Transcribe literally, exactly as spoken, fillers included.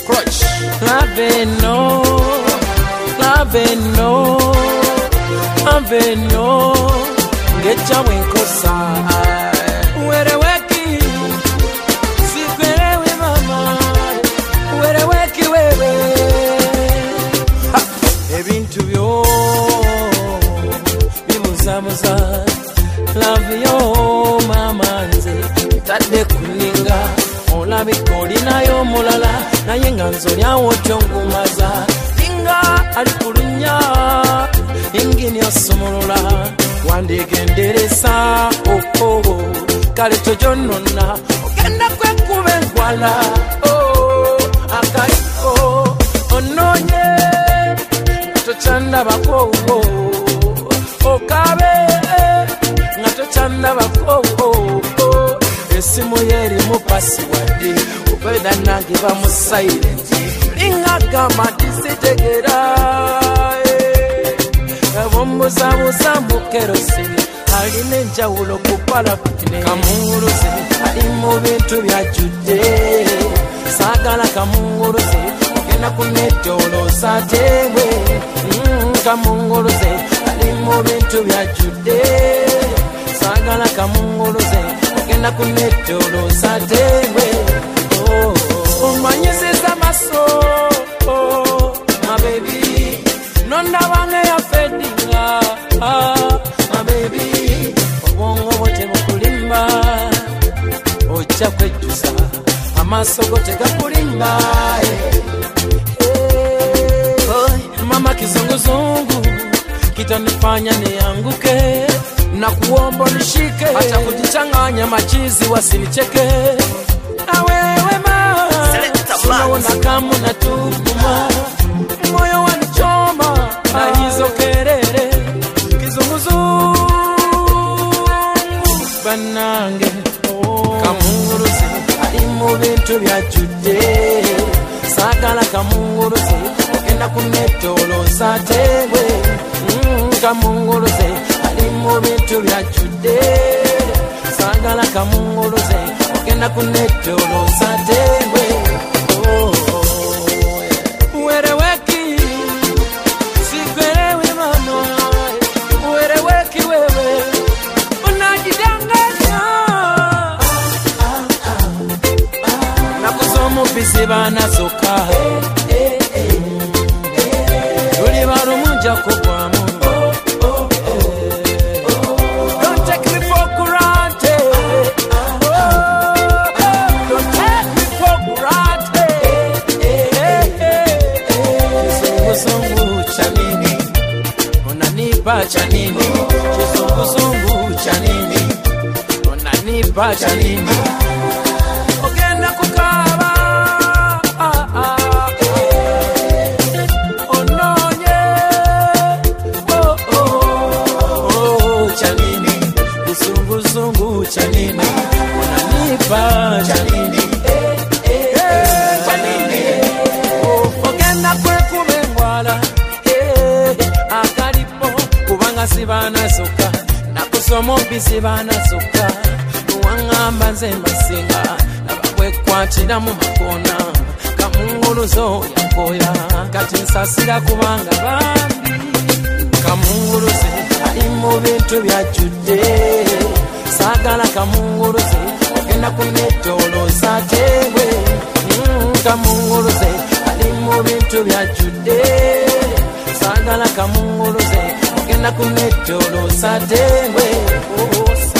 Clutch. Love no, love no, love no. Get your winkosa. Where weki, sikwele we mama. Where weki wewe. Ebintu byo bimuzamuza. Love yo mama nze tadde kuninga. Olabika olinayo mulala naye nga nzolyawo kyongumaza ninga ali kulunya ingini osumulula wandigenderesa okoo kale tojonona ogenda kwekuba enkwala akaliko ononye tokyandabako okabe nga tokyandabako esimu yerimu pasiwadi ubeda nange bamu silent linga gama tisitegera abombuzabuza mu kerosene alina enjawulo ku palapine kamunguruze ali mu bintu byajjudde saagala kamunguruze ogenda kunetoloza tewe kamunguruze ali mu bintu byajjudde saagala kamunguruze ogenda kunetoloza tewe umanyisiza maso my baby nonda wange ya fedinga my baby obwongo bwote bukulimba ojja kwejjusa amaso go tegakulimba mama kizunguzungu kitanifanya nianguke na kuomba nishike hata kujichanganya machizi wasinicheke na wewe ma unaona kama natuma moyo wanichoma na hizo kelele kizunguzungu banange kamunguruze ali mu bintu byajjudde saagala kamunguruze ogenda kunetoloza tewe kamunguruze mu bintu byajjudde saagala kamunguruze ogenda kunetoloza tewe wereweki sikwelewe mama wereweki wewe unajidanganya nakusomu biziba nazoka tuli barumunja kugwamu chanini kizunguzungu chanini unanipa chanini ogenda kukaba ah, ah, eh. ononye oh, oh, oh, chanini kizunguzungu chanini unanipa chanini eh, eh, eh, chanini oh, ogenda kwekubengwala eh, akalipo kubanga sibana soka nakusoma obisi bana soka nuwangamba nze masinga nabakwekwatira mu makona kamunguluzo yakoya kati nsasira kubanga bambi kamunguluze ali mu bintu byajjudde saagala kamunguluze ogenda kunetoloza tewe kamunguluze ali mu bintu byajjudde saagala kamunguluze ogenda kunetoloza tewe